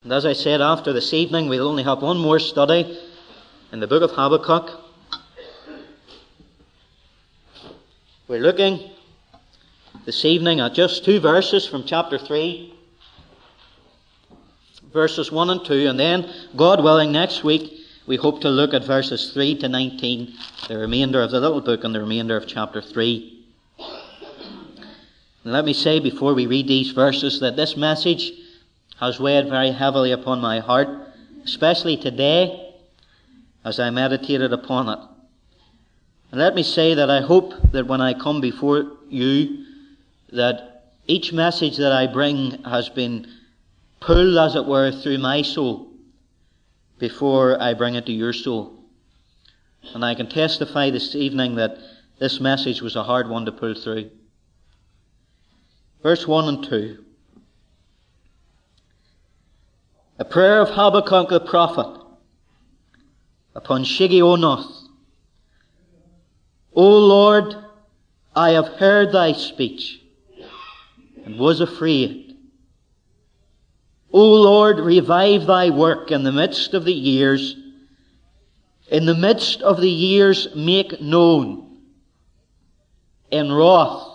And as I said, after this evening we'll only have one more study in the book of Habakkuk. We're looking this evening at just 2 verses from chapter 3. Verses 1 and 2, and then, God willing, next week we hope to look at verses 3 to 19, the remainder of the little book and the remainder of chapter 3. And let me say before we read these verses that this message has weighed very heavily upon my heart, especially today as I meditated upon it. And let me say that I hope that when I come before you, that each message that I bring has been pulled, as it were, through my soul before I bring it to your soul. And I can testify this evening that this message was a hard one to pull through. Verse 1 and 2. A prayer of Habakkuk the prophet upon Shigionoth. O Lord, I have heard thy speech and was afraid. O Lord, revive thy work in the midst of the years. In the midst of the years make known. In wrath,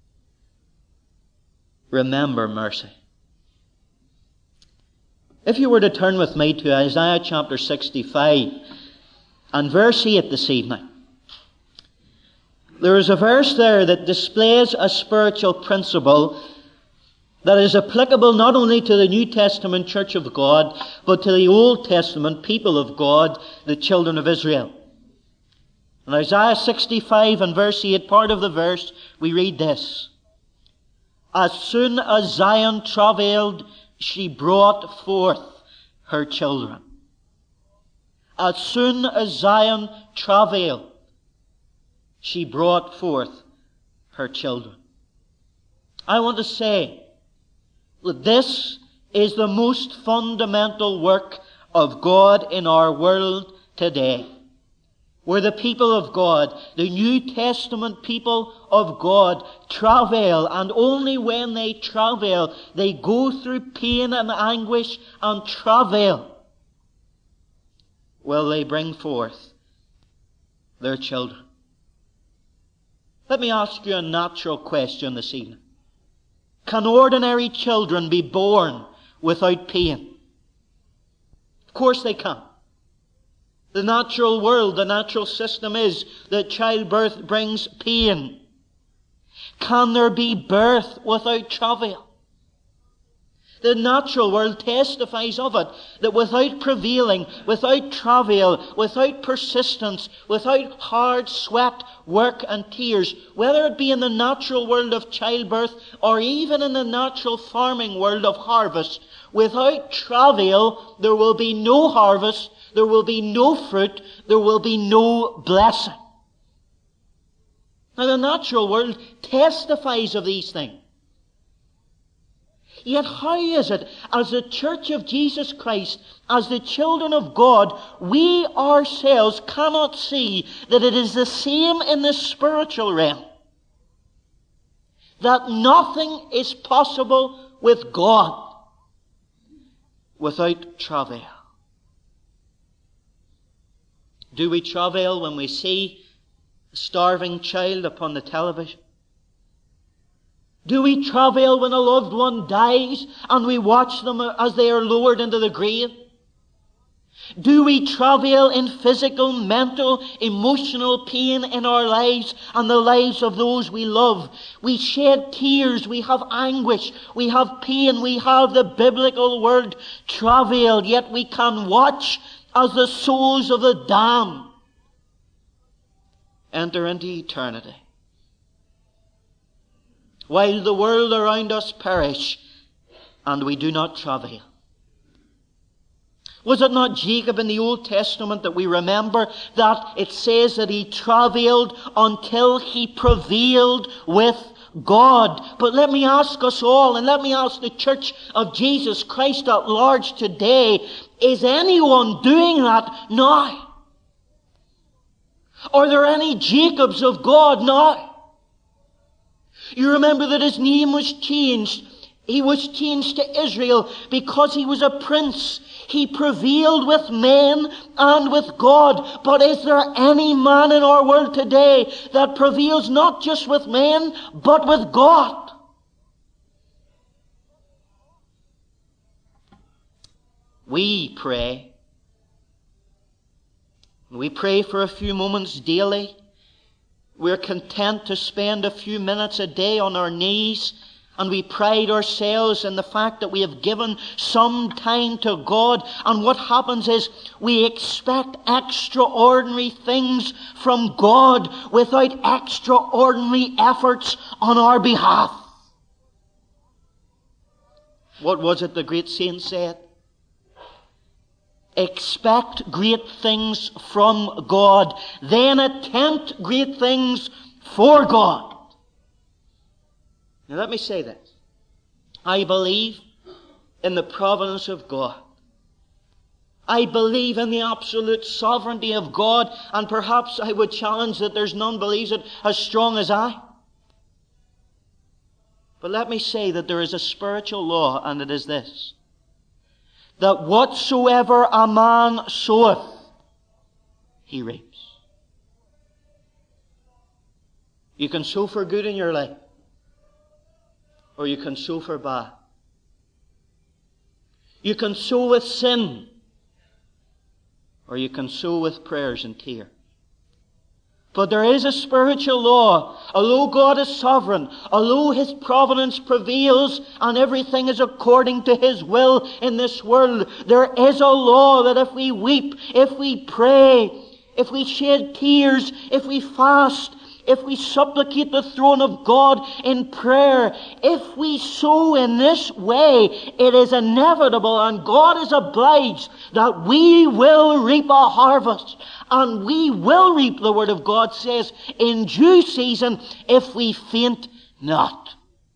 remember mercy. If you were to turn with me to Isaiah chapter 65 and verse 8 this evening, there is a verse there that displays a spiritual principle that is applicable not only to the New Testament Church of God, but to the Old Testament people of God, the children of Israel. In Isaiah 65 and verse 8, part of the verse, we read this. As soon as Zion travailed, she brought forth her children. As soon as Zion travailed, she brought forth her children. I want to say that this is the most fundamental work of God in our world today. Where the people of God, the New Testament people of God, travail, and only when they travail, they go through pain and anguish and travail, will they bring forth their children. Let me ask you a natural question this evening. Can ordinary children be born without pain? Of course they can. The natural world, the natural system is that childbirth brings pain. Can there be birth without travail? The natural world testifies of it, that without prevailing, without travail, without persistence, without hard sweat, work and tears, whether it be in the natural world of childbirth or even in the natural farming world of harvest, without travail there will be no harvest, there will be no fruit, there will be no blessing. Now the natural world testifies of these things. Yet how is it, as the Church of Jesus Christ, as the children of God, we ourselves cannot see that it is the same in the spiritual realm? That nothing is possible with God without travail. Do we travail when we see a starving child upon the television? Do we travail when a loved one dies and we watch them as they are lowered into the grave? Do we travail in physical, mental, emotional pain in our lives and the lives of those we love? We shed tears, we have anguish, we have pain, we have the biblical word travail, yet we can watch as the souls of the damned enter into eternity, while the world around us perish, and we do not travail. Was it not Jacob in the Old Testament that we remember that it says that he travailed until he prevailed with God? But let me ask us all, and let me ask the Church of Jesus Christ at large today, is anyone doing that now? Are there any Jacobs of God now? You remember that his name was changed. He was changed to Israel because he was a prince. He prevailed with men and with God. But is there any man in our world today that prevails not just with men, but with God? We pray. We pray for a few moments daily. We're content to spend a few minutes a day on our knees, and we pride ourselves in the fact that we have given some time to God. And what happens is we expect extraordinary things from God without extraordinary efforts on our behalf. What was it the great saint said? Expect great things from God, then attempt great things for God. Now let me say this. I believe in the providence of God. I believe in the absolute sovereignty of God, and perhaps I would challenge that there's none believes it as strong as I. But let me say that there is a spiritual law, and it is this: that whatsoever a man soweth, he reaps. You can sow for good in your life, or you can sow for bad. You can sow with sin, or you can sow with prayers and tears. But there is a spiritual law. Although God is sovereign, although His providence prevails and everything is according to His will in this world, there is a law that if we weep, if we pray, if we shed tears, if we fast, if we supplicate the throne of God in prayer, if we sow in this way, it is inevitable, and God is obliged, that we will reap a harvest. And we will reap, the Word of God says, in due season, if we faint not.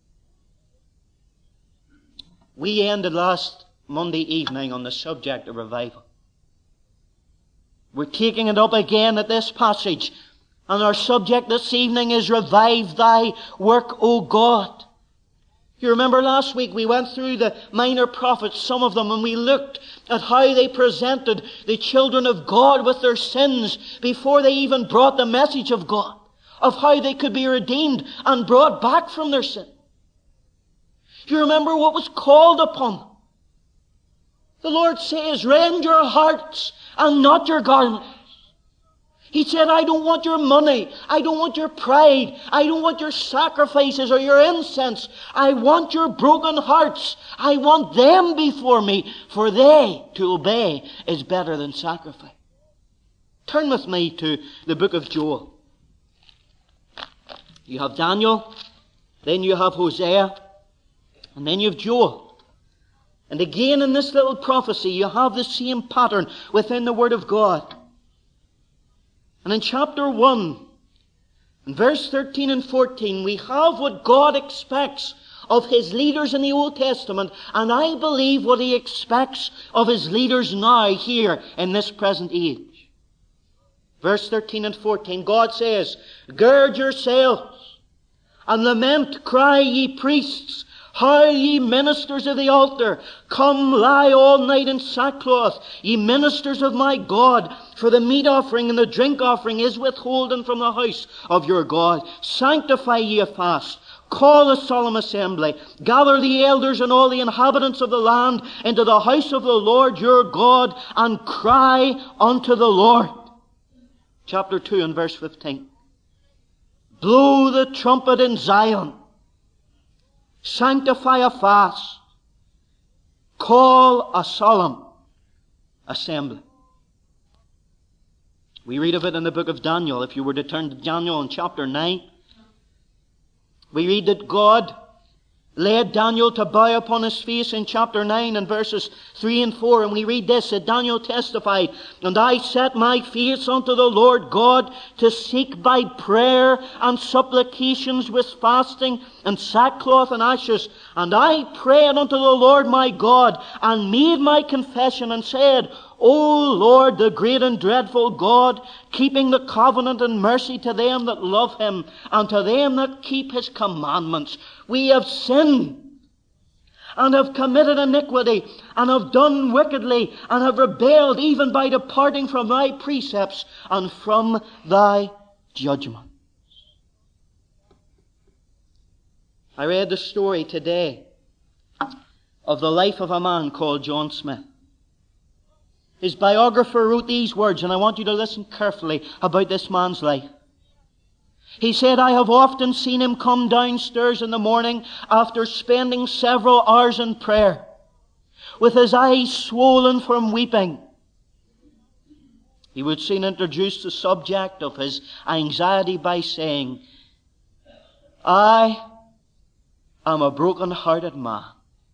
We ended last Monday evening on the subject of revival. We're taking it up again at this passage. And our subject this evening is Revive Thy Work, O God. You remember last week we went through the minor prophets, some of them, and we looked at how they presented the children of God with their sins before they even brought the message of God, of how they could be redeemed and brought back from their sin. You remember what was called upon them. The Lord says, rend your hearts and not your garments. He said, I don't want your money. I don't want your pride. I don't want your sacrifices or your incense. I want your broken hearts. I want them before me, for they to obey is better than sacrifice. Turn with me to the book of Joel. You have Daniel, then you have Hosea, and then you have Joel. And again in this little prophecy, you have the same pattern within the Word of God. And in chapter 1, in verse 13 and 14, we have what God expects of His leaders in the Old Testament, and I believe what He expects of His leaders now here in this present age. Verse 13 and 14, God says, gird yourselves and lament, cry ye priests, howl ye ministers of the altar, come lie all night in sackcloth, ye ministers of my God, for the meat offering and the drink offering is withholden from the house of your God. Sanctify ye a fast, call a solemn assembly, gather the elders and all the inhabitants of the land into the house of the Lord your God, and cry unto the Lord. Chapter 2 and verse 15. Blow the trumpet in Zion. Sanctify a fast. Call a solemn assembly. We read of it in the book of Daniel. If you were to turn to Daniel in chapter 9, we read that God led Daniel to bow upon his face in chapter 9 and verses 3 and 4. And we read this, that Daniel testified, and I set my face unto the Lord God to seek by prayer and supplications with fasting and sackcloth and ashes. And I prayed unto the Lord my God and made my confession and said, O Lord, the great and dreadful God, keeping the covenant and mercy to them that love Him and to them that keep His commandments. We have sinned and have committed iniquity, and have done wickedly, and have rebelled even by departing from thy precepts and from thy judgments. I read the story today of the life of a man called John Smith. His biographer wrote these words, and I want you to listen carefully about this man's life. He said, I have often seen him come downstairs in the morning after spending several hours in prayer, with his eyes swollen from weeping. He would soon introduce the subject of his anxiety by saying, I am a broken-hearted man.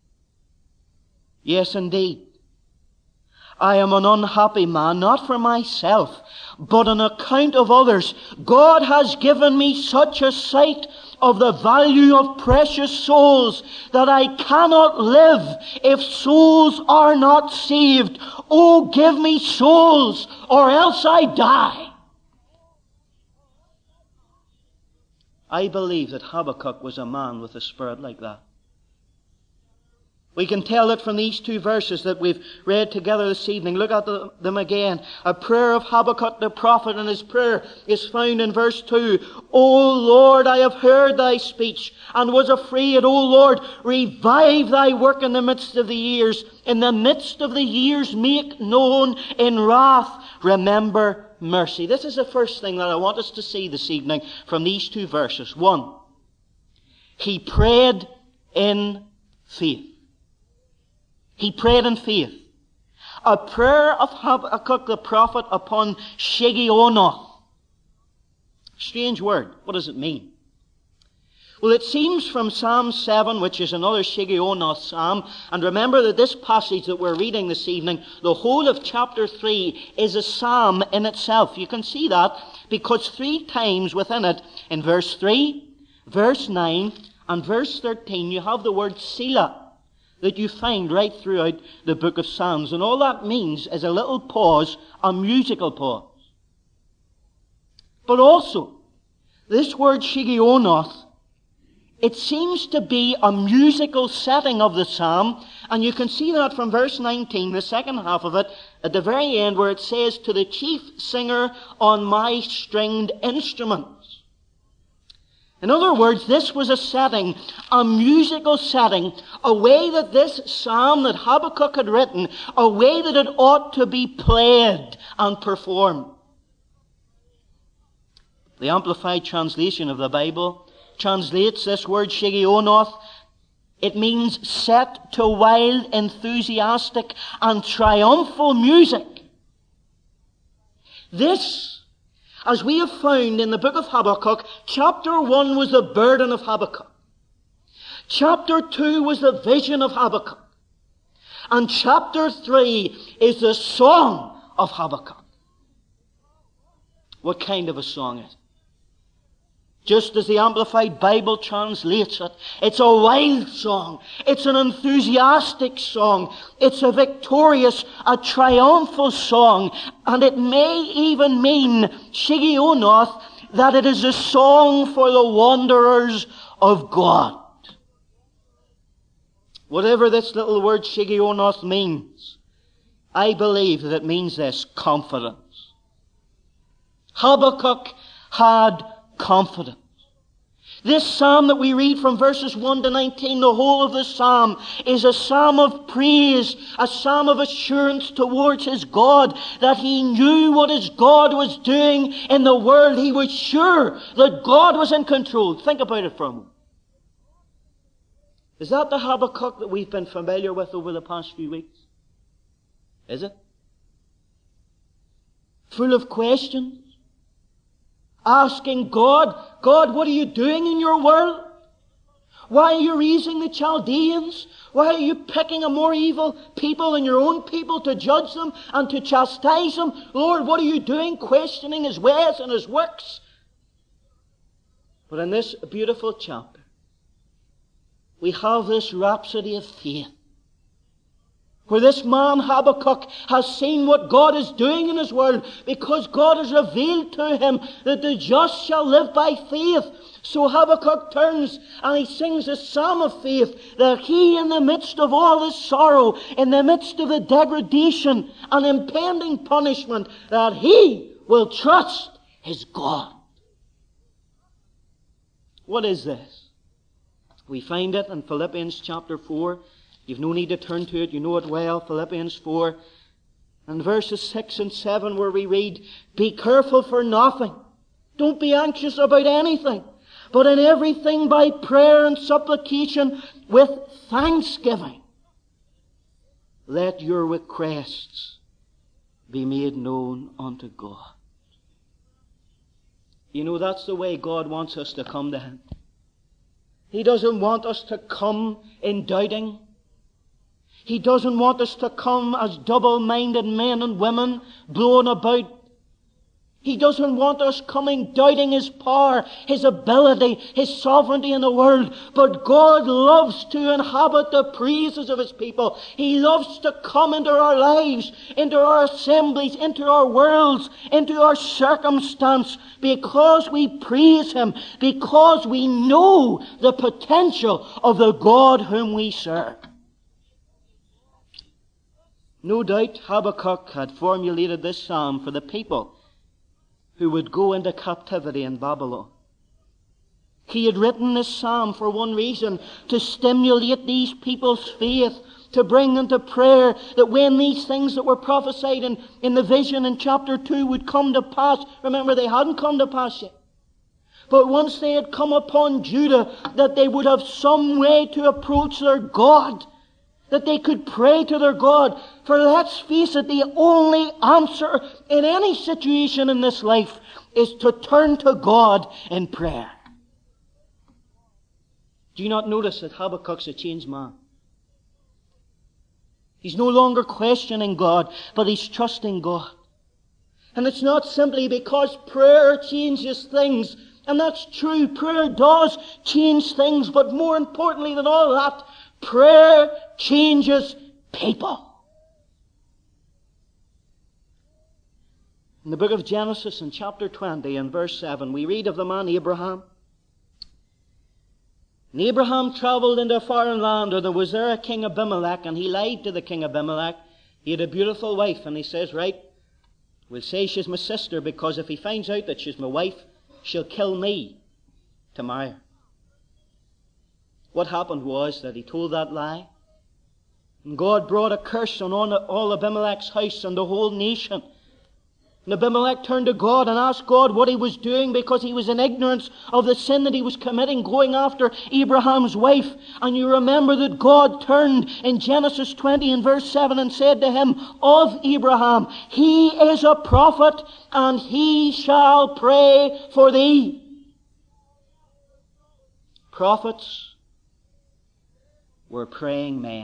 Yes, indeed. I am an unhappy man, not for myself, but on account of others. God has given me such a sight of the value of precious souls that I cannot live if souls are not saved. Oh, give me souls, or else I die. I believe that Habakkuk was a man with a spirit like that. We can tell it from these two verses that we've read together this evening. Look at them again. A prayer of Habakkuk the prophet, and his prayer is found in verse 2. O Lord, I have heard thy speech, and was afraid. O Lord, revive thy work in the midst of the years. In the midst of the years make known, in wrath remember mercy. This is the first thing that I want us to see this evening from these two verses. 1. He prayed in faith. He prayed in faith. A prayer of Habakkuk the prophet upon Shigionoth. Strange word. What does it mean? Well, it seems from Psalm 7, which is another Shigionoth psalm, and remember that this passage that we're reading this evening, the whole of chapter 3, is a psalm in itself. You can see that because 3 times within it, in verse 3, verse 9, and verse 13, you have the word Selah that you find right throughout the book of Psalms. And all that means is a little pause, a musical pause. But also, this word Shigionoth, it seems to be a musical setting of the psalm, and you can see that from verse 19, the second half of it, at the very end, where it says, to the chief singer on my stringed instruments. In other words, this was a setting, a musical setting, a way that this psalm that Habakkuk had written, a way that it ought to be played and performed. The Amplified Translation of the Bible translates this word Shigionoth. It means set to wild, enthusiastic, and triumphal music. This, as we have found in the book of Habakkuk, chapter 1 was the burden of Habakkuk. Chapter 2 was the vision of Habakkuk. And chapter 3 is the song of Habakkuk. What kind of a song is it? Just as the Amplified Bible translates it, it's a wild song. It's an enthusiastic song. It's a victorious, a triumphal song. And it may even mean, Shigionoth, that it is a song for the wanderers of God. Whatever this little word Shigionoth means, I believe that it means this: confidence. Habakkuk had confidence. This psalm that we read from verses 1 to 19, the whole of the psalm, is a psalm of praise, a psalm of assurance towards his God, that he knew what his God was doing in the world. He was sure that God was in control. Think about it for a moment. Is that the Habakkuk that we've been familiar with over the past few weeks? Is it? Full of questions? Asking God, God, what are you doing in your world? Why are you raising the Chaldeans? Why are you picking a more evil people than your own people to judge them and to chastise them? Lord, what are you doing? Questioning his ways and his works. But in this beautiful chapter, we have this rhapsody of faith, Where this man Habakkuk has seen what God is doing in his world, because God has revealed to him that the just shall live by faith. So Habakkuk turns and he sings a psalm of faith, that he, in the midst of all his sorrow, in the midst of the degradation and impending punishment, that he will trust his God. What is this? We find it in Philippians chapter 4. You've no need to turn to it. You know it well. Philippians 4. And verses 6 and 7 where we read, "Be careful for nothing. Don't be anxious about anything. But in everything by prayer and supplication with thanksgiving, let your requests be made known unto God." You know, that's the way God wants us to come to Him. He doesn't want us to come in doubting. He doesn't want us to come as double-minded men and women blown about. He doesn't want us coming doubting His power, His ability, His sovereignty in the world. But God loves to inhabit the praises of His people. He loves to come into our lives, into our assemblies, into our worlds, into our circumstance, because we praise Him, because we know the potential of the God whom we serve. No doubt Habakkuk had formulated this psalm for the people who would go into captivity in Babylon. He had written this psalm for one reason, to stimulate these people's faith, to bring them to prayer, that when these things that were prophesied in the vision in chapter 2 would come to pass. Remember, they hadn't come to pass yet. But once they had come upon Judah, that they would have some way to approach their God, that they could pray to their God. For let's face it, the only answer in any situation in this life is to turn to God in prayer. Do you not notice that Habakkuk's a changed man? He's no longer questioning God, but he's trusting God. And it's not simply because prayer changes things. And that's true, prayer does change things, but more importantly than all that, prayer changes people. In the book of Genesis, in chapter 20, and verse 7, we read of the man Abraham. And Abraham travelled into a foreign land, and there was there a king Abimelech, and he lied to the king Abimelech. He had a beautiful wife, and he says, right, we'll say she's my sister, because if he finds out that she's my wife, she'll kill me to marry her. What happened was that he told that lie, and God brought a curse on all Abimelech's house and the whole nation. And Abimelech turned to God and asked God what he was doing, because he was in ignorance of the sin that he was committing, going after Abraham's wife. And you remember that God turned in Genesis 20 and verse 7 and said to him, of Abraham, he is a prophet, and he shall pray for thee. Prophets were praying men.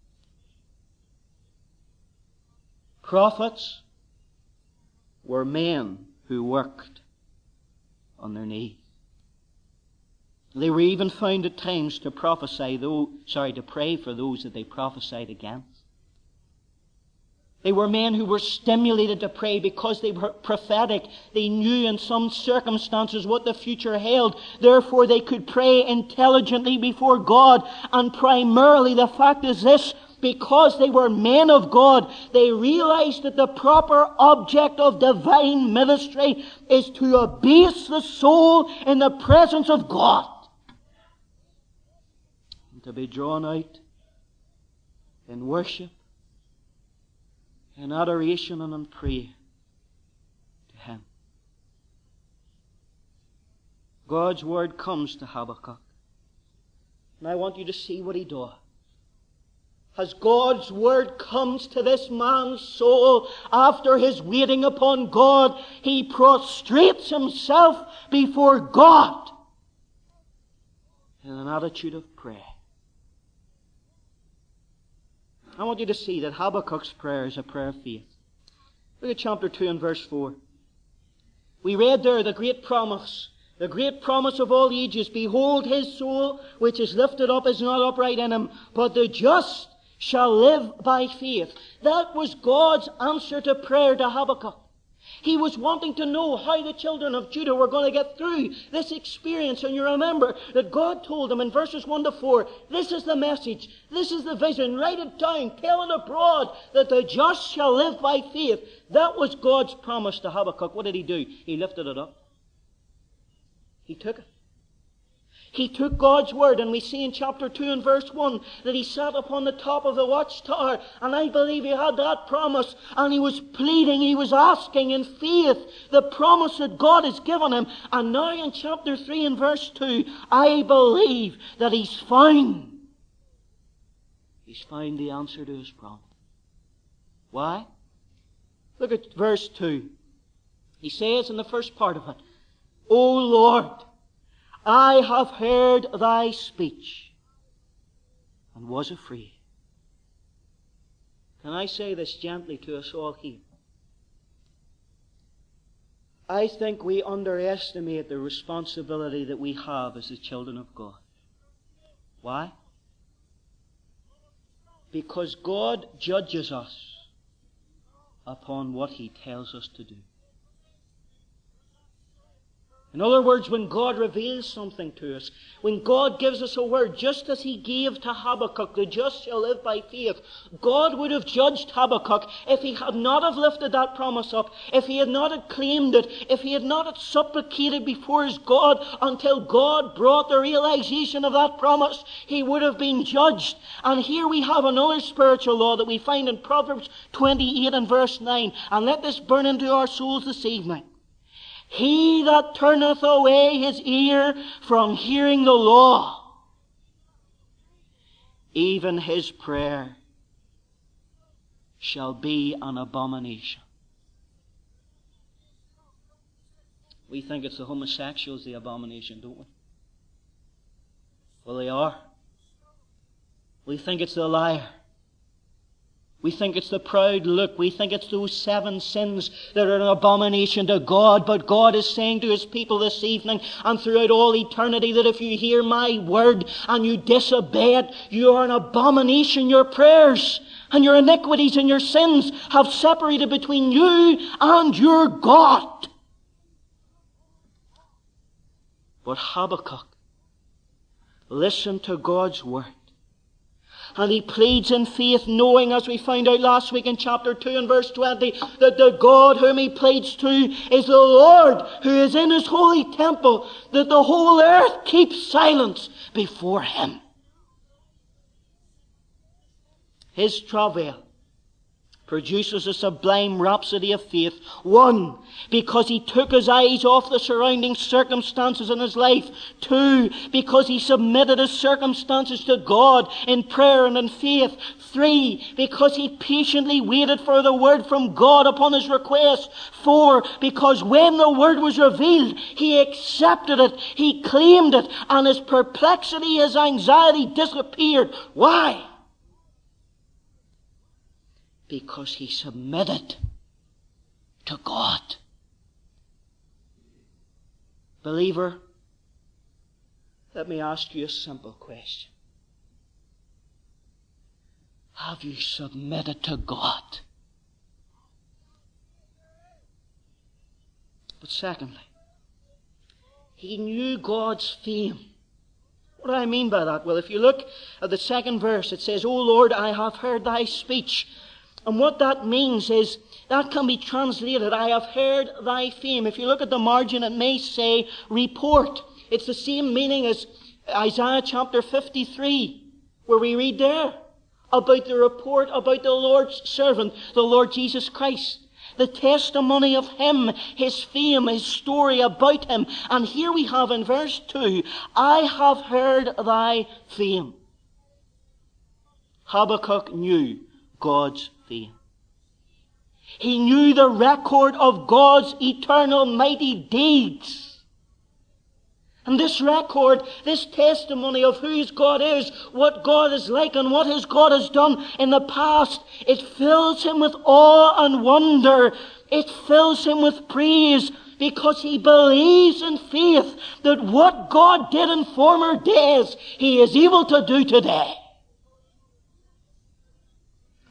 Prophets were men who worked on their knees. They were even found at times to pray for those that they prophesied against. They were men who were stimulated to pray because they were prophetic. They knew in some circumstances what the future held. Therefore they could pray intelligently before God. And primarily the fact is this: because they were men of God, they realized that the proper object of divine ministry is to abase the soul in the presence of God, and to be drawn out in worship, in adoration, and in prayer to Him. God's word comes to Habakkuk, and I want you to see what he does. As God's word comes to this man's soul after his waiting upon God, he prostrates himself before God in an attitude of prayer. I want you to see that Habakkuk's prayer is a prayer of faith. Look at chapter 2 and verse 4. We read there the great promise of all ages. Behold, his soul which is lifted up is not upright in him, but the just shall live by faith. That was God's answer to prayer to Habakkuk. He was wanting to know how the children of Judah were going to get through this experience. And you remember that God told them in verses 1 to 4, this is the message, this is the vision, write it down, tell it abroad, that the just shall live by faith. That was God's promise to Habakkuk. What did he do? He lifted it up. He took it. He took God's word, and we see in chapter 2 and verse 1 that he sat upon the top of the watchtower, and I believe he had that promise, and he was pleading, he was asking in faith the promise that God has given him. And now in chapter 3 and verse 2, I believe that he's found the answer to his promise. Why? Look at verse 2. He says in the first part of it, O Lord, I have heard thy speech and was afraid. Can I say this gently to us all here? I think we underestimate the responsibility that we have as the children of God. Why? Because God judges us upon what He tells us to do. In other words, when God reveals something to us, when God gives us a word, just as He gave to Habakkuk, the just shall live by faith, God would have judged Habakkuk if he had not have lifted that promise up, if he had not have claimed it, if he had not have supplicated before his God until God brought the realization of that promise. He would have been judged. And here we have another spiritual law that we find in Proverbs 28 and verse 9. And let this burn into our souls this evening. He that turneth away his ear from hearing the law, even his prayer shall be an abomination. We think it's the homosexuals, the abomination, don't we? Well, they are. We think it's the liar. We think it's the proud look. We think it's those 7 sins that are an abomination to God. But God is saying to His people this evening and throughout all eternity that if you hear my word and you disobey it, you are an abomination. Your prayers and your iniquities and your sins have separated between you and your God. But Habakkuk listened to God's word. And he pleads in faith, knowing, as we found out last week in chapter 2 and verse 20, that the God whom he pleads to is the Lord who is in His holy temple, that the whole earth keeps silence before Him. His travail produces a sublime rhapsody of faith. 1, because he took his eyes off the surrounding circumstances in his life. 2, because he submitted his circumstances to God in prayer and in faith. 3, because he patiently waited for the word from God upon his request. 4, because when the word was revealed, he accepted it, he claimed it, and his perplexity, his anxiety disappeared. Why? Because he submitted to God. Believer, let me ask you a simple question. Have you submitted to God? But secondly, he knew God's fame. What do I mean by that? Well, if you look at the second verse, it says, O Lord, I have heard thy speech. And what that means is, that can be translated, I have heard thy fame. If you look at the margin, it may say report. It's the same meaning as Isaiah chapter 53, where we read there about the report about the Lord's servant, the Lord Jesus Christ. The testimony of Him, His fame, His story about Him. And here we have in verse 2, I have heard thy fame. Habakkuk knew God's fame. He knew the record of God's eternal mighty deeds. And this record, this testimony of whose God is, what God is like, and what His God has done in the past, it fills him with awe and wonder. It fills him with praise, because he believes in faith that what God did in former days, He is able to do today.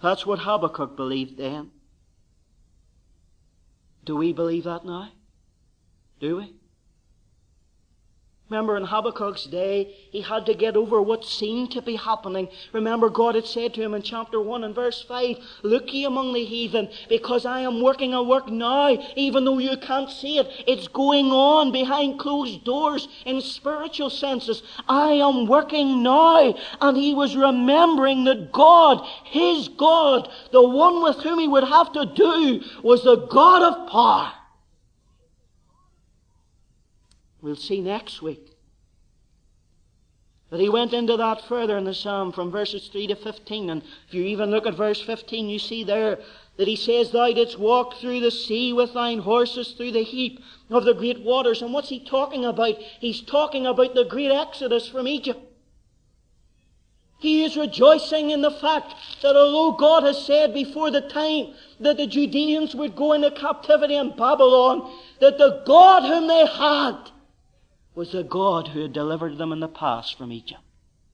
That's what Habakkuk believed then. Do we believe that now? Do we? Remember, in Habakkuk's day, he had to get over what seemed to be happening. Remember, God had said to him in chapter 1 and verse 5, "Look ye among the heathen, because I am working a work now, even though you can't see it. It's going on behind closed doors in spiritual senses. I am working now." And he was remembering that God, his God, the one with whom he would have to do, was the God of power. We'll see next week that he went into that further in the psalm from verses 3 to 15. And if you even look at verse 15, you see there that he says, "Thou didst walk through the sea with thine horses through the heap of the great waters." And what's he talking about? He's talking about the great exodus from Egypt. He is rejoicing in the fact that although God has said before the time that the Judeans would go into captivity in Babylon, that the God whom they had was the God who had delivered them in the past from Egypt.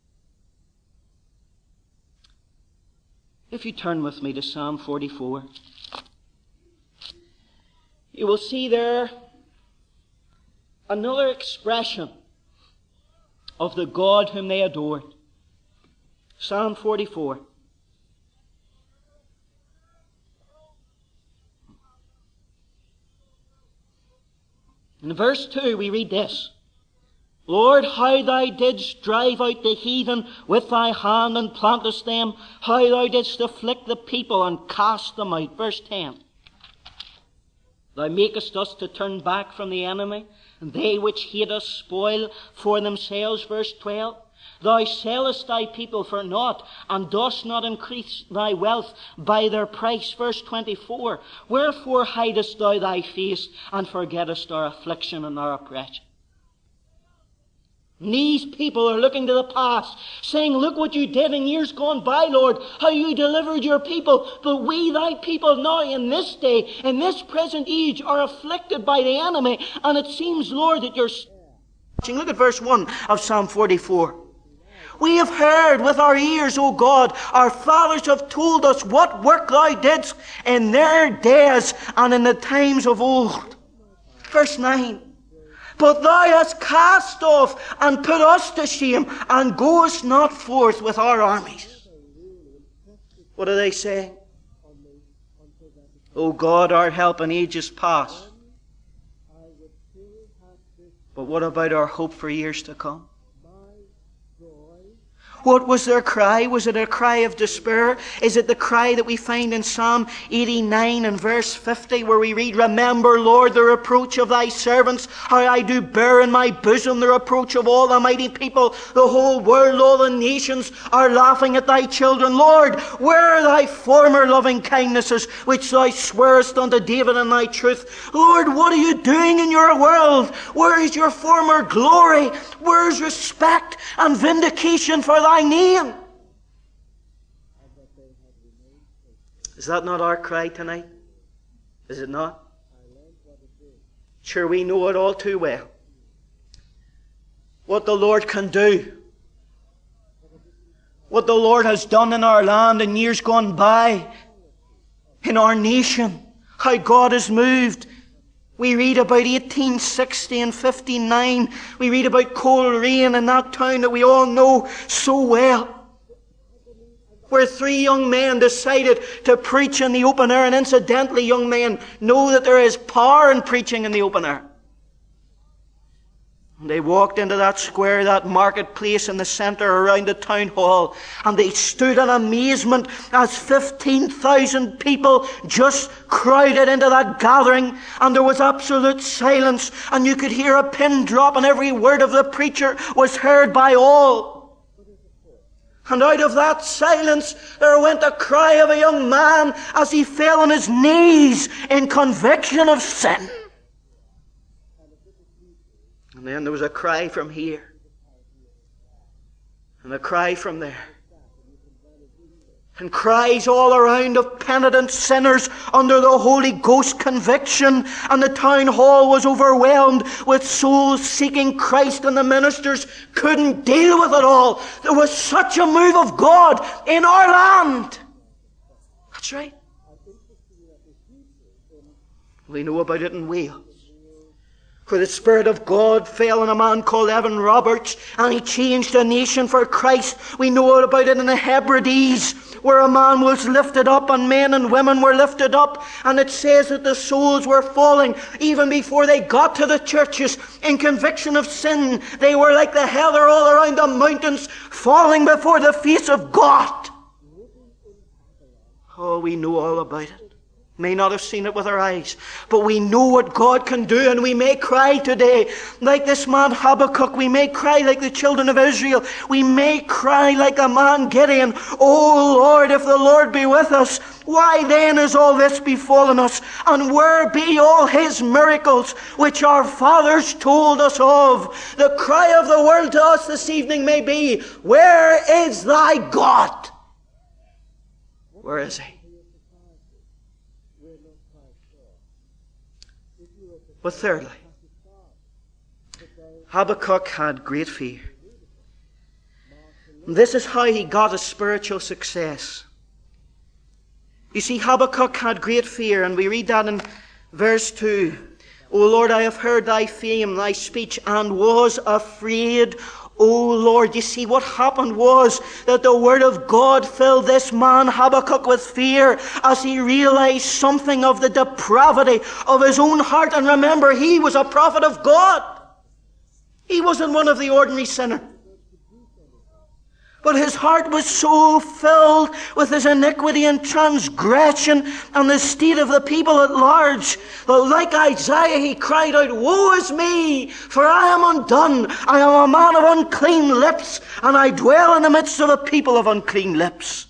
If you turn with me to Psalm 44, you will see there another expression of the God whom they adored. Psalm 44. In verse 2 we read this: "Lord, how thou didst drive out the heathen with thy hand and plantest them, how thou didst afflict the people and cast them out." Verse 10. "Thou makest us to turn back from the enemy, and they which hate us spoil for themselves." Verse 12. "Thou sellest thy people for naught, and dost not increase thy wealth by their price." Verse 24. "Wherefore hidest thou thy face, and forgettest our affliction and our oppression?" And these people are looking to the past, saying, "Look what you did in years gone by, Lord, how you delivered your people. But we, thy people, now in this day, in this present age, are afflicted by the enemy. And it seems, Lord, that you're..." Look at verse 1 of Psalm 44. "We have heard with our ears, O God, our fathers have told us what work thou didst in their days and in the times of old." Verse 9. "But thou hast cast off and put us to shame, and goest not forth with our armies." What are they saying? "O God, our help in ages past." But what about our hope for years to come? What was their cry? Was it a cry of despair? Is it the cry that we find in Psalm 89 and verse 50, where we read, "Remember, Lord, the reproach of thy servants, how I do bear in my bosom the reproach of all the mighty people. The whole world, all the nations are laughing at thy children. Lord, where are thy former loving kindnesses, which thou swearest unto David in thy truth? Lord, what are you doing in your world? Where is your former glory? Where is respect and vindication for thy name?" Is that not our cry tonight? Is it not? Sure, we know it all too well. What the Lord can do. What the Lord has done in our land in years gone by. In our nation. How God has moved. We read about 1860 and 59. We read about Coleraine in that town that we all know so well, where 3 young men decided to preach in the open air. And incidentally, young men, know that there is power in preaching in the open air. And they walked into that square, that marketplace in the centre around the town hall, and they stood in amazement as 15,000 people just crowded into that gathering, and there was absolute silence, and you could hear a pin drop, and every word of the preacher was heard by all. And out of that silence there went a cry of a young man as he fell on his knees in conviction of sin. And then there was a cry from here, and a cry from there, and cries all around of penitent sinners under the Holy Ghost conviction, and the town hall was overwhelmed with souls seeking Christ, and the ministers couldn't deal with it all. There was such a move of God in our land. That's right. We know about it in Wales, where the Spirit of God fell on a man called Evan Roberts, and he changed a nation for Christ. We know about it in the Hebrides, where a man was lifted up, and men and women were lifted up, and it says that the souls were falling even before they got to the churches in conviction of sin. They were like the heather all around the mountains, falling before the face of God. Oh, we know all about it. May not have seen it with our eyes, but we know what God can do, and we may cry today like this man Habakkuk. We may cry like the children of Israel. We may cry like a man Gideon. Oh Lord, if the Lord be with us, why then is all this befallen us? And where be all his miracles which our fathers told us of? The cry of the world to us this evening may be, where is thy God? Where is he? But thirdly, Habakkuk had great fear. This is how he got his spiritual success. You see, Habakkuk had great fear, and we read that in verse 2. O Lord, I have heard thy fame, thy speech, and was afraid. O Lord, you see, what happened was that the Word of God filled this man Habakkuk with fear as he realized something of the depravity of his own heart. And remember, he was a prophet of God. He wasn't one of the ordinary sinners. But his heart was so filled with his iniquity and transgression and the state of the people at large that, like Isaiah, he cried out, Woe is me, for I am undone. I am a man of unclean lips, and I dwell in the midst of a people of unclean lips.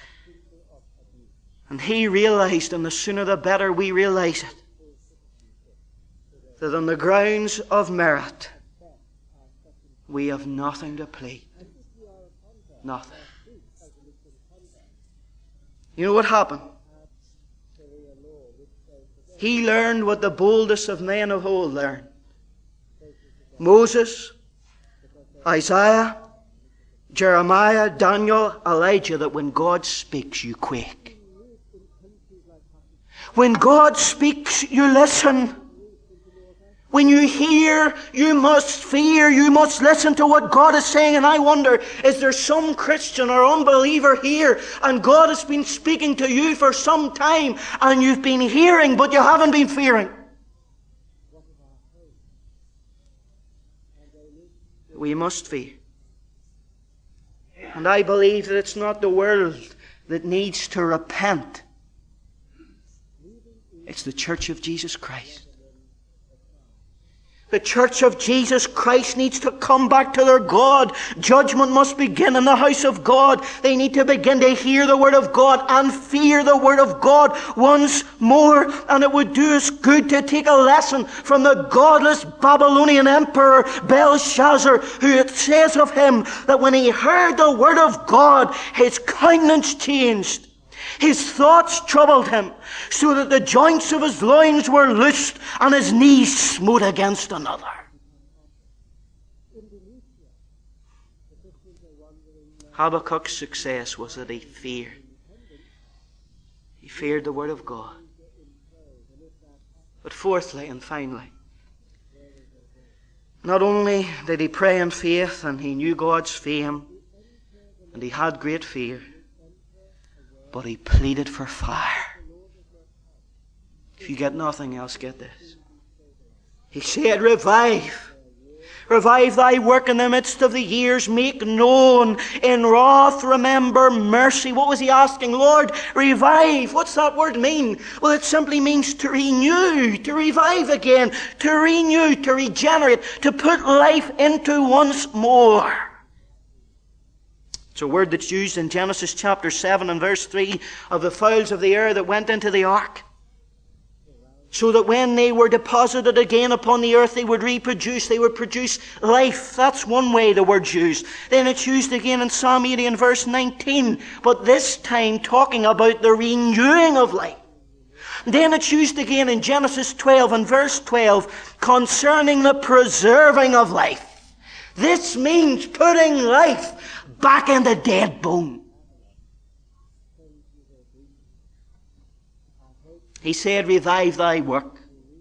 And he realized, and the sooner the better we realize it, that on the grounds of merit, we have nothing to plead. Nothing. You know what happened? He learned what the boldest of men of old learned. Moses, Isaiah, Jeremiah, Daniel, Elijah, that when God speaks, you quake. When God speaks, you listen. When you hear, you must fear. You must listen to what God is saying. And I wonder, is there some Christian or unbeliever here, and God has been speaking to you for some time, and you've been hearing, but you haven't been fearing? We must fear. And I believe that it's not the world that needs to repent. It's the Church of Jesus Christ. The Church of Jesus Christ needs to come back to their God. Judgment must begin in the house of God. They need to begin to hear the Word of God and fear the Word of God once more. And it would do us good to take a lesson from the godless Babylonian emperor Belshazzar, who it says of him that when he heard the Word of God, his countenance changed. His thoughts troubled him, so that the joints of his loins were loosed and his knees smote against another. Habakkuk's success was that he feared. He feared the Word of God. But fourthly and finally, not only did he pray in faith and he knew God's fame and he had great fear, but he pleaded for fire. If you get nothing else, get this. He said, Revive. Revive thy work in the midst of the years. Make known in wrath, remember mercy. What was he asking? Lord, revive. What's that word mean? Well, it simply means to renew, to revive again, to renew, to regenerate, to put life into once more. It's a word that's used in Genesis chapter 7 and verse 3 of the fowls of the air that went into the ark, so that when they were deposited again upon the earth, they would reproduce, they would produce life. That's one way the word's used. Then it's used again in Psalm 80 and verse 19, but this time talking about the renewing of life. Then it's used again in Genesis 12 and verse 12 concerning the preserving of life. This means putting life back in the dead bone. He said, revive thy work.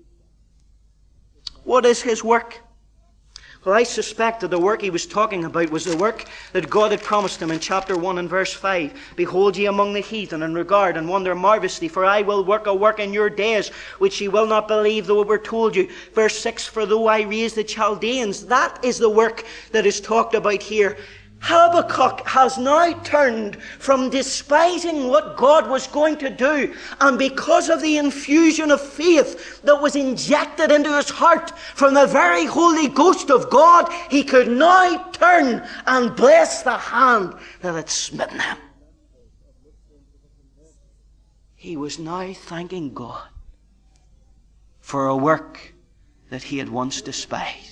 What is his work? Well, I suspect that the work he was talking about was the work that God had promised him in chapter 1 and verse 5. Behold ye among the heathen, and regard and wonder marvelously, for I will work a work in your days, which ye will not believe, though it were told you. Verse 6, for though I raise the Chaldeans, that is the work that is talked about here. Habakkuk has now turned from despising what God was going to do, and because of the infusion of faith that was injected into his heart from the very Holy Ghost of God, he could now turn and bless the hand that had smitten him. He was now thanking God for a work that he had once despised.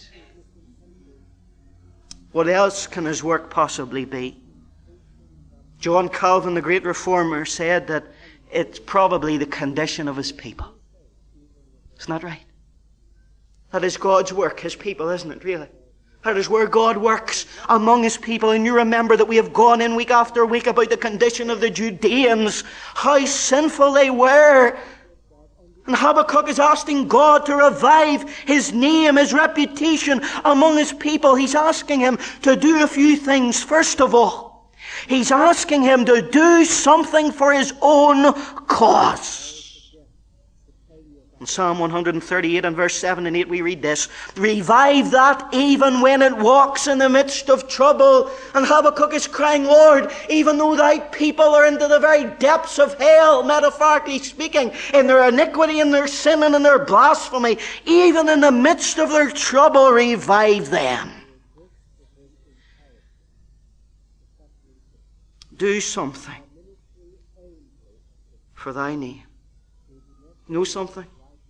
What else can his work possibly be? John Calvin, the great reformer, said that it's probably the condition of his people. Isn't that right? That is God's work, his people, isn't it, really? That is where God works among his people. And you remember that we have gone in week after week about the condition of the Judeans, how sinful they were. And Habakkuk is asking God to revive his name, his reputation among his people. He's asking him to do a few things. First of all, he's asking him to do something for his own cause. In Psalm 138 and verse 7 and 8 we read this. Revive that even when it walks in the midst of trouble. And Habakkuk is crying, Lord, even though thy people are into the very depths of hell, metaphorically speaking, in their iniquity and their sin and in their blasphemy, even in the midst of their trouble, revive them. Do something for thy name. Know something?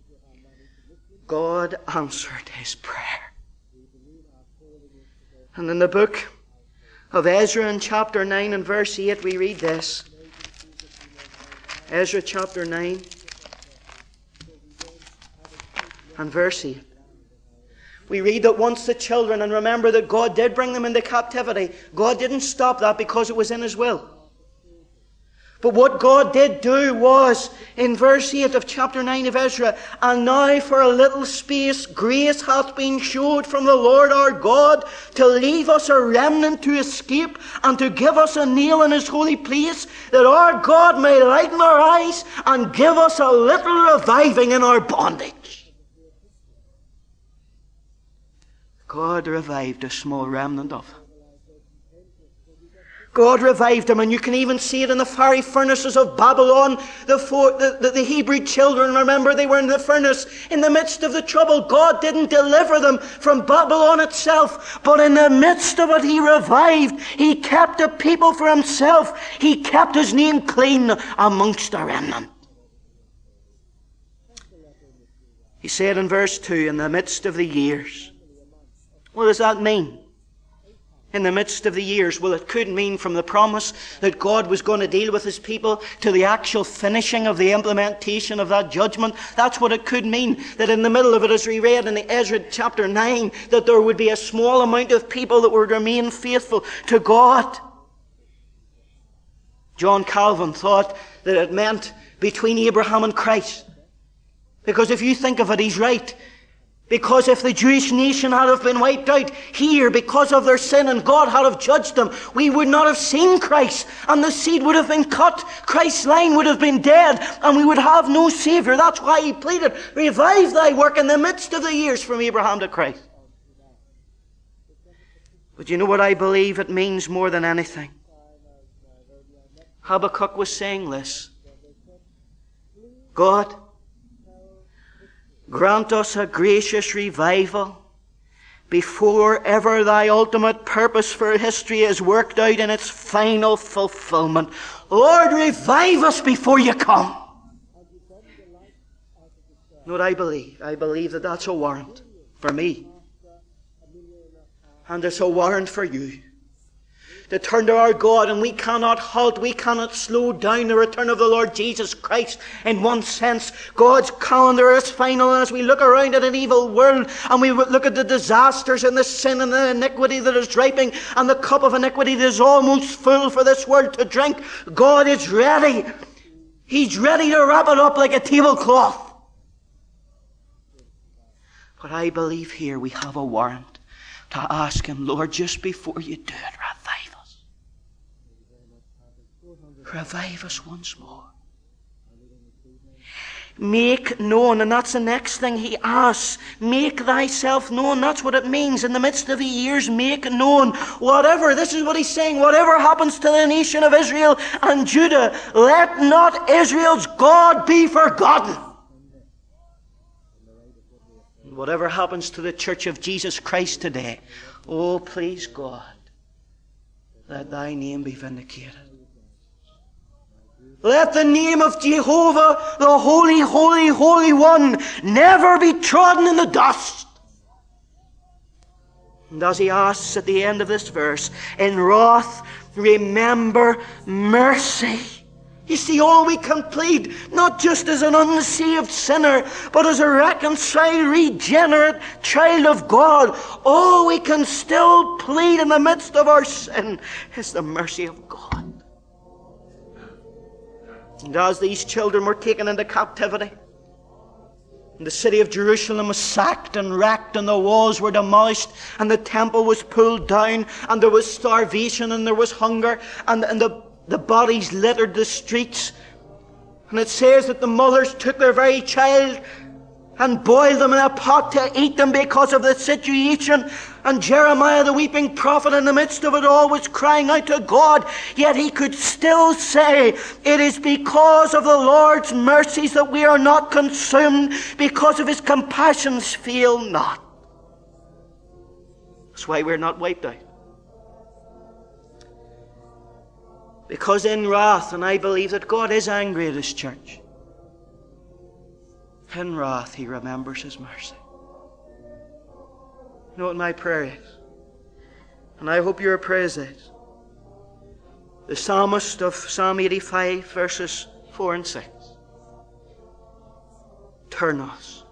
God answered his prayer. And in the book of Ezra in chapter 9 and verse 8 we read this. Ezra chapter 9 and verse 8. We read that once the children, and remember that God did bring them into captivity, God didn't stop that because it was in his will. But what God did do was, in verse 8 of chapter 9 of Ezra, and now for a little space grace hath been showed from the Lord our God to leave us a remnant to escape and to give us a nail in his holy place, that our God may lighten our eyes and give us a little reviving in our bondage. God revived a small remnant of them. God revived them, and you can even see it in the fiery furnaces of Babylon. The Hebrew children, remember, they were in the furnace in the midst of the trouble. God didn't deliver them from Babylon itself, but in the midst of it he revived. He kept a people for himself. He kept his name clean amongst the remnant. He said in verse 2, in the midst of the years. What does that mean? In the midst of the years. Well, it could mean from the promise that God was going to deal with his people to the actual finishing of the implementation of that judgment. That's what it could mean. That in the middle of it, as we read in Ezra chapter 9, that there would be a small amount of people that would remain faithful to God. John Calvin thought that it meant between Abraham and Christ. Because if you think of it, he's right. Because if the Jewish nation had have been wiped out here because of their sin and God had have judged them, we would not have seen Christ, and the seed would have been cut. Christ's line would have been dead, and we would have no Savior. That's why he pleaded, revive thy work in the midst of the years from Abraham to Christ. But you know what I believe it means more than anything? Habakkuk was saying this. God, grant us a gracious revival before ever thy ultimate purpose for history is worked out in its final fulfillment. Lord, revive us before you come. You know what I believe? I believe that that's a warrant for me. And it's a warrant for you. To turn to our God, and we cannot halt, we cannot slow down the return of the Lord Jesus Christ. In one sense, God's calendar is final, and as we look around at an evil world, and we look at the disasters and the sin and the iniquity that is draping, and the cup of iniquity that is almost full for this world to drink, God is ready. He's ready to wrap it up like a tablecloth. But I believe here we have a warrant to ask Him, Lord, just before you do it, revive us. Revive us once more. Make known, and that's the next thing He asks. Make thyself known. That's what it means. In the midst of the years, make known. Whatever, this is what He's saying, whatever happens to the nation of Israel and Judah, let not Israel's God be forgotten. Whatever happens to the Church of Jesus Christ today, oh, please God, let Thy name be vindicated. Let the name of Jehovah, the Holy, Holy, Holy One, never be trodden in the dust. And as He asks at the end of this verse, in wrath, remember mercy. You see, all we can plead, not just as an unsaved sinner, but as a reconciled, regenerate child of God, all we can still plead in the midst of our sin is the mercy of God. And as these children were taken into captivity, and the city of Jerusalem was sacked and wrecked, and the walls were demolished, and the temple was pulled down, and there was starvation, and there was hunger, and the bodies littered the streets. And it says that the mothers took their very child and boiled them in a pot to eat them because of the situation. And Jeremiah, the weeping prophet, in the midst of it all was crying out to God, yet he could still say, it is because of the Lord's mercies that we are not consumed, because of His compassions fail not. That's why we're not wiped out. Because in wrath, and I believe that God is angry at His church, in wrath He remembers His mercy. You know what my prayer is? And I hope your prayer is this. The psalmist of Psalm 85, verses 4 and 6. Turn us.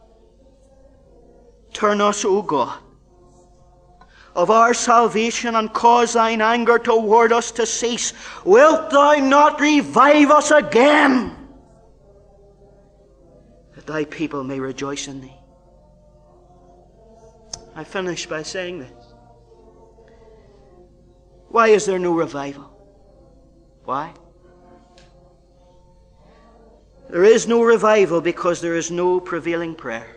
Turn us, O God, of our salvation, and cause Thine anger toward us to cease. Wilt Thou not revive us again, that Thy people may rejoice in Thee? I finish by saying this. Why is there no revival? Why? There is no revival because there is no prevailing prayer.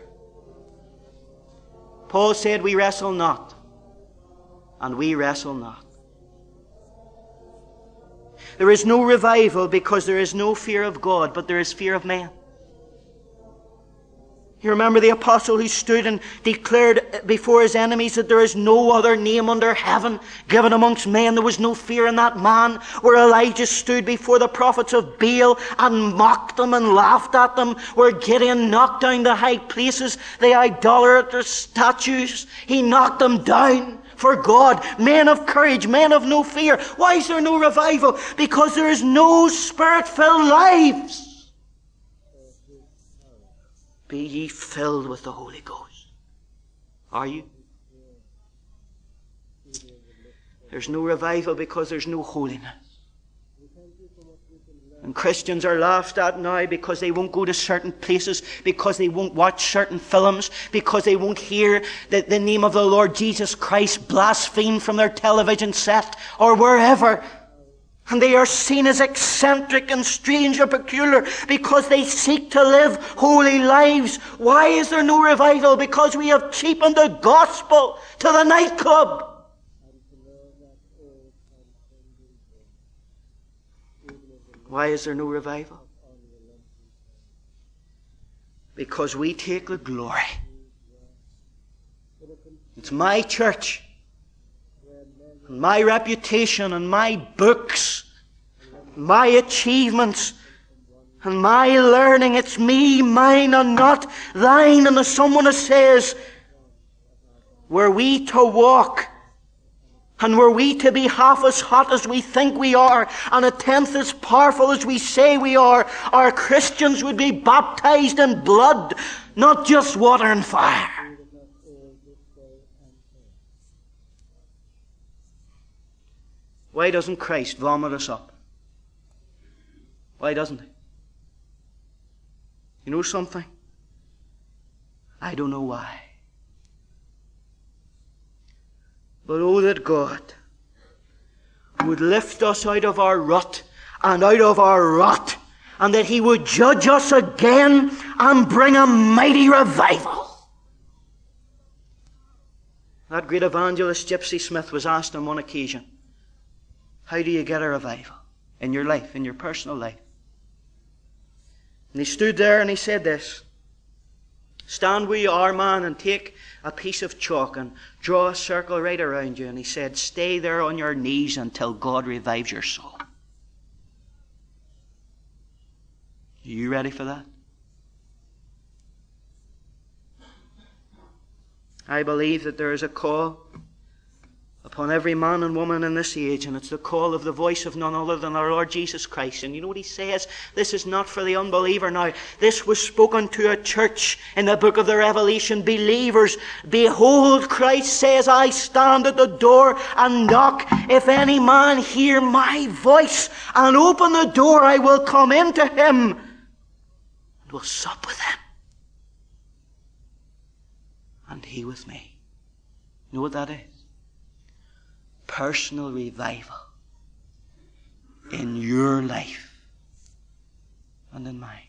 Paul said, we wrestle not, and we wrestle not. There is no revival because there is no fear of God, but there is fear of man. You remember the apostle who stood and declared before his enemies that there is no other name under heaven given amongst men. There was no fear in that man. Where Elijah stood before the prophets of Baal and mocked them and laughed at them. Where Gideon knocked down the high places, the idolatrous statues. He knocked them down for God. Men of courage, men of no fear. Why is there no revival? Because there is no Spirit-filled lives. Be ye filled with the Holy Ghost. Are you? There's no revival because there's no holiness. And Christians are laughed at now because they won't go to certain places, because they won't watch certain films, because they won't hear the name of the Lord Jesus Christ blasphemed from their television set or wherever. And they are seen as eccentric and strange and peculiar because they seek to live holy lives. Why is there no revival? Because we have cheapened the gospel to the nightclub. Why is there no revival? Because we take the glory. It's my church, and my reputation, and my books, my achievements, and my learning. It's me, mine, and not thine. And as someone says, were we to walk, and were we to be half as hot as we think we are, and a tenth as powerful as we say we are, our Christians would be baptized in blood, not just water and fire. Why doesn't Christ vomit us up? Why doesn't He? You know something? I don't know why. But oh, that God would lift us out of our rut and out of our rot, and that He would judge us again and bring a mighty revival. That great evangelist Gypsy Smith was asked on one occasion, how do you get a revival in your life, in your personal life? And he stood there and he said this, stand where you are, man, and take a piece of chalk and draw a circle right around you. And he said, stay there on your knees until God revives your soul. Are you ready for that? I believe that there is a call upon every man and woman in this age, and it's the call of the voice of none other than our Lord Jesus Christ. And you know what He says? This is not for the unbeliever now. This was spoken to a church in the book of the Revelation. Believers, behold, Christ says, I stand at the door and knock. If any man hear my voice and open the door, I will come into him and will sup with him, and he with me. You know what that is? Personal revival in your life and in mine.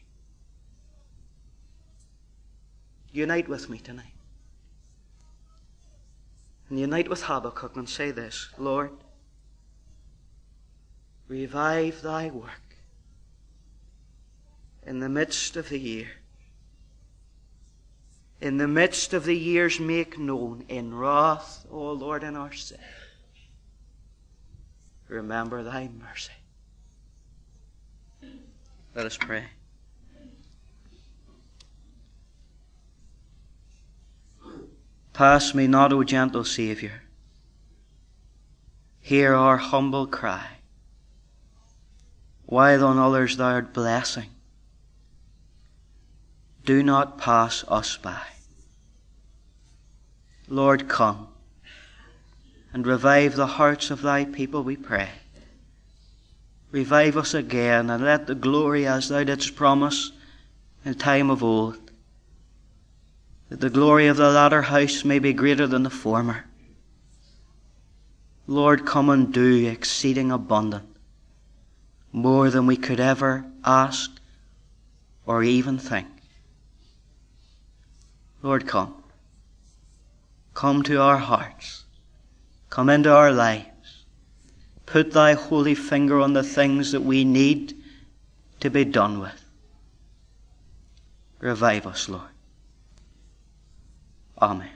Unite with me tonight. And unite with Habakkuk and say this, Lord, revive thy work in the midst of the year. In the midst of the years make known in wrath, O Lord, in our sin. Remember thy mercy. Let us pray. Pass me not, O gentle Saviour. Hear our humble cry. While on others thou art blessing, do not pass us by. Lord, come and revive the hearts of thy people, we pray. Revive us again, and let the glory, as thou didst promise in time of old, that the glory of the latter house may be greater than the former. Lord, come and do exceeding abundant, more than we could ever ask or even think. Lord, come. Come to our hearts. Come into our lives. Put thy holy finger on the things that we need to be done with. Revive us, Lord. Amen.